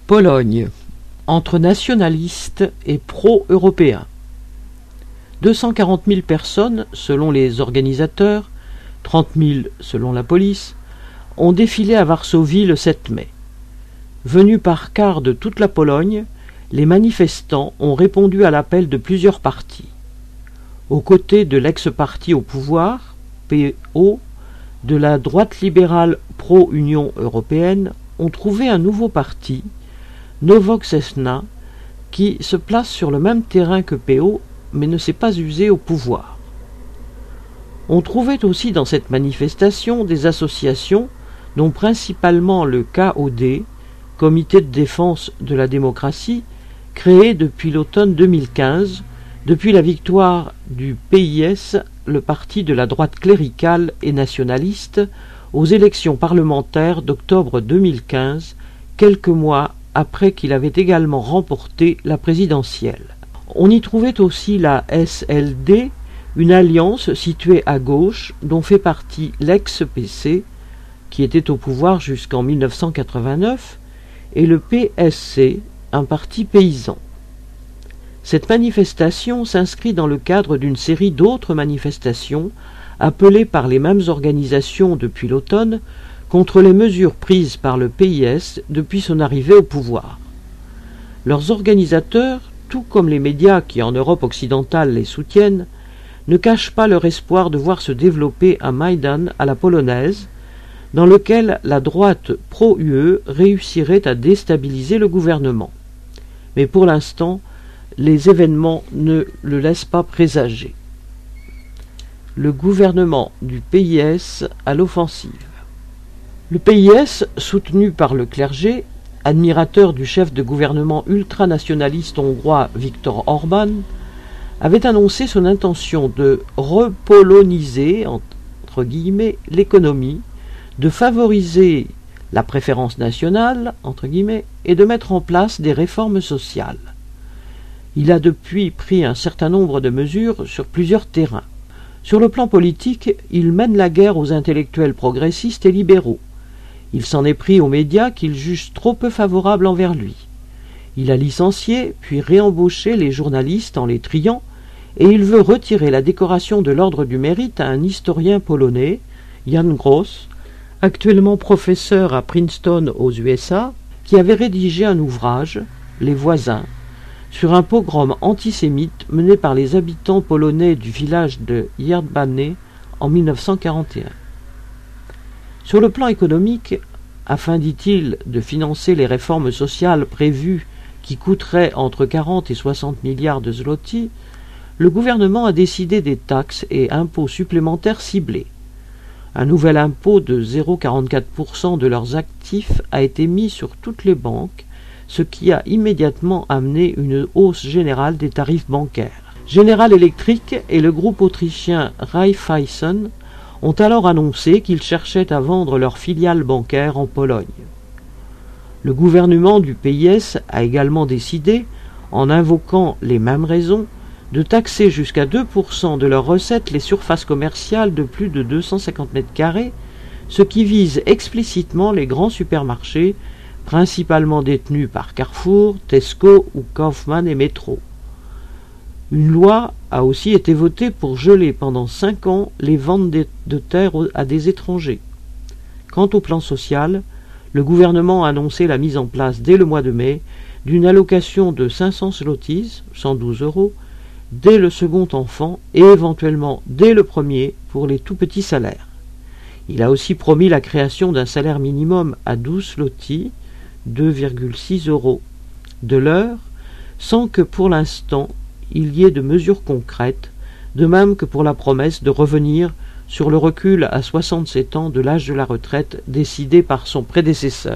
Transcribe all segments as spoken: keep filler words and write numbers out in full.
Pologne, entre nationalistes et pro-européens. deux cent quarante mille personnes, selon les organisateurs, trente mille selon la police, ont défilé à Varsovie le sept mai. Venus par quart de toute la Pologne, les manifestants ont répondu à l'appel de plusieurs partis. Aux côtés de l'ex-parti au pouvoir, P O, de la droite libérale pro-Union européenne, ont trouvé un nouveau parti, Nowoczesna, qui se place sur le même terrain que P O, mais ne s'est pas usé au pouvoir. On trouvait aussi dans cette manifestation des associations, dont principalement le K O D, Comité de défense de la démocratie, créé depuis l'automne deux mille quinze, depuis la victoire du P I S, le parti de la droite cléricale et nationaliste, aux élections parlementaires d'octobre deux mille quinze, quelques mois après qu'il avait également remporté la présidentielle. On y trouvait aussi la S L D, une alliance située à gauche dont fait partie l'ex-P C, qui était au pouvoir jusqu'en mille neuf cent quatre-vingt-neuf, et le P S C, un parti paysan. Cette manifestation s'inscrit dans le cadre d'une série d'autres manifestations appelées par les mêmes organisations depuis l'automne contre les mesures prises par le P I S depuis son arrivée au pouvoir. Leurs organisateurs, tout comme les médias qui en Europe occidentale les soutiennent, ne cachent pas leur espoir de voir se développer un Maïdan à la polonaise, dans lequel la droite pro-U E réussirait à déstabiliser le gouvernement. Mais pour l'instant, les événements ne le laissent pas présager. Le gouvernement du P I S à l'offensive. Le P I S, soutenu par le clergé, admirateur du chef de gouvernement ultranationaliste hongrois Viktor Orban, avait annoncé son intention de repoloniser, entre guillemets, l'économie, de favoriser la préférence nationale, entre guillemets, et de mettre en place des réformes sociales. Il a depuis pris un certain nombre de mesures sur plusieurs terrains. Sur le plan politique, il mène la guerre aux intellectuels progressistes et libéraux. Il s'en est pris aux médias qu'il juge trop peu favorables envers lui. Il a licencié, puis réembauché les journalistes en les triant, et il veut retirer la décoration de l'Ordre du Mérite à un historien polonais, Jan Gross, actuellement professeur à Princeton aux U S A, qui avait rédigé un ouvrage, Les voisins, sur un pogrom antisémite mené par les habitants polonais du village de Yerbane en mille neuf cent quarante et un. Sur le plan économique, afin, dit-il, de financer les réformes sociales prévues qui coûteraient entre quarante et soixante milliards de zloty, le gouvernement a décidé des taxes et impôts supplémentaires ciblés. Un nouvel impôt de zéro virgule quarante-quatre pour cent de leurs actifs a été mis sur toutes les banques, ce qui a immédiatement amené une hausse générale des tarifs bancaires. General Electric et le groupe autrichien Raiffeisen ont alors annoncé qu'ils cherchaient à vendre leurs filiales bancaires en Pologne. Le gouvernement du P I S a également décidé, en invoquant les mêmes raisons, de taxer jusqu'à deux pour cent de leurs recettes les surfaces commerciales de plus de deux cent cinquante mètres carrés, ce qui vise explicitement les grands supermarchés, principalement détenus par Carrefour, Tesco ou Kaufmann et Metro. Une loi a aussi été votée pour geler pendant cinq ans les ventes de terres à des étrangers. Quant au plan social, le gouvernement a annoncé la mise en place dès le mois de mai d'une allocation de cinq cents zlotys, cent douze euros, dès le second enfant et éventuellement dès le premier pour les tout petits salaires. Il a aussi promis la création d'un salaire minimum à douze zlotys, deux virgule six euros de l'heure, sans que pour l'instant il y ait de mesures concrètes, de même que pour la promesse de revenir sur le recul à soixante-sept ans de l'âge de la retraite décidé par son prédécesseur.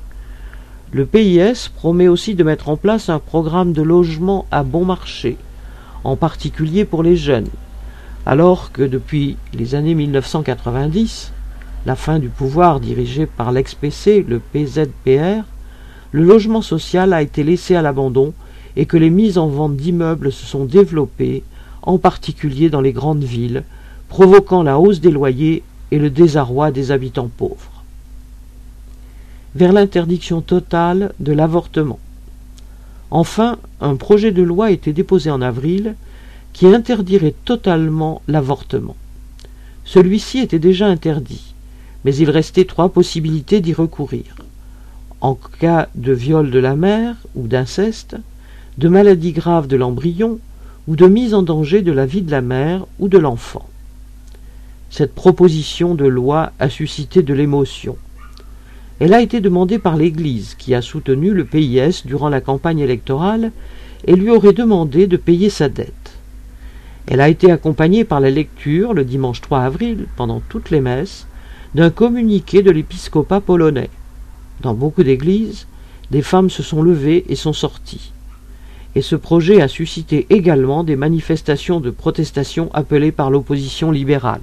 Le P I S promet aussi de mettre en place un programme de logement à bon marché, en particulier pour les jeunes, alors que depuis les années mille neuf cent quatre-vingt-dix, la fin du pouvoir dirigé par l'ex-P C, le P Z P R, le logement social a été laissé à l'abandon et que les mises en vente d'immeubles se sont développées, en particulier dans les grandes villes, provoquant la hausse des loyers et le désarroi des habitants pauvres. vers l'interdiction totale de l'avortement. Enfin, un projet de loi a été déposé en avril qui interdirait totalement l'avortement. Celui-ci était déjà interdit, mais il restait trois possibilités d'y recourir. En cas de viol de la mère ou d'inceste, de maladie grave de l'embryon ou de mise en danger de la vie de la mère ou de l'enfant. Cette proposition de loi a suscité de l'émotion. Elle a été demandée par l'Église, qui a soutenu le P I S durant la campagne électorale et lui aurait demandé de payer sa dette. Elle a été accompagnée par la lecture, le dimanche trois avril, pendant toutes les messes, d'un communiqué de l'épiscopat polonais. Dans beaucoup d'églises, des femmes se sont levées et sont sorties. Et ce projet a suscité également des manifestations de protestation appelées par l'opposition libérale.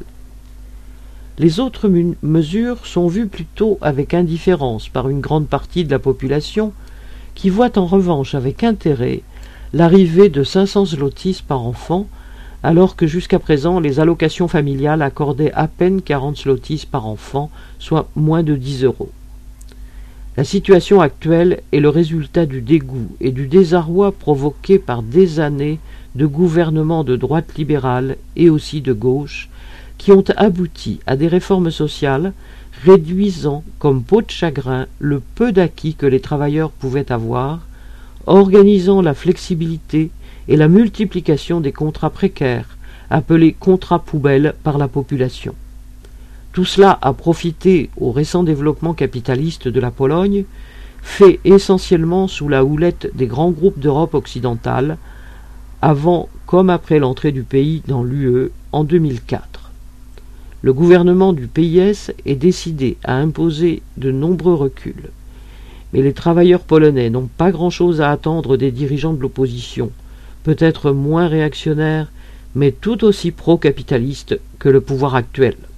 Les autres mesures sont vues plutôt avec indifférence par une grande partie de la population qui voit en revanche avec intérêt l'arrivée de cinq cents zlotys par enfant, alors que jusqu'à présent les allocations familiales accordaient à peine quarante zlotys par enfant, soit moins de dix euros. La situation actuelle est le résultat du dégoût et du désarroi provoqué par des années de gouvernements de droite libérale et aussi de gauche qui ont abouti à des réformes sociales réduisant comme peau de chagrin le peu d'acquis que les travailleurs pouvaient avoir, organisant la flexibilité et la multiplication des contrats précaires, appelés contrats poubelles par la population. Tout cela a profité au récent développement capitaliste de la Pologne, fait essentiellement sous la houlette des grands groupes d'Europe occidentale, avant comme après l'entrée du pays dans l'U E en deux mille quatre. Le gouvernement du P I S est décidé à imposer de nombreux reculs. Mais les travailleurs polonais n'ont pas grand-chose à attendre des dirigeants de l'opposition, peut-être moins réactionnaires, mais tout aussi pro-capitalistes que le pouvoir actuel.